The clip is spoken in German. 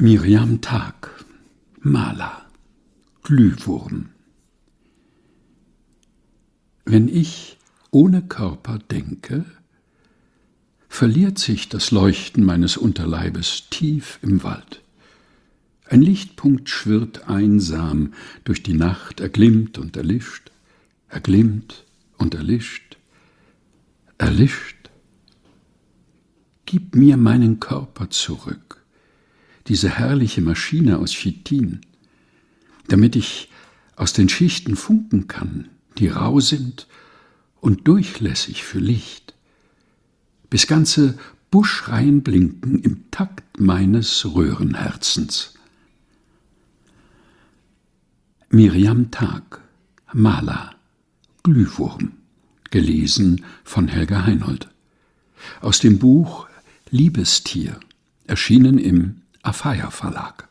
Miriam Tag, Maler, Glühwurm. Wenn ich ohne Körper denke, verliert sich das Leuchten meines Unterleibes tief im Wald. Ein Lichtpunkt schwirrt einsam durch die Nacht, erglimmt und erlischt, erglimmt und erlischt, erlischt. Gib mir meinen Körper zurück, diese herrliche Maschine aus Chitin, damit ich aus den Schichten funken kann, die rau sind und durchlässig für Licht, bis ganze Buschreihen blinken im Takt meines Röhrenherzens. Miriam Tag, Maler, Glühwurm, gelesen von Helga Heinold. Aus dem Buch Liebestier, erschienen im Afeier Verlag.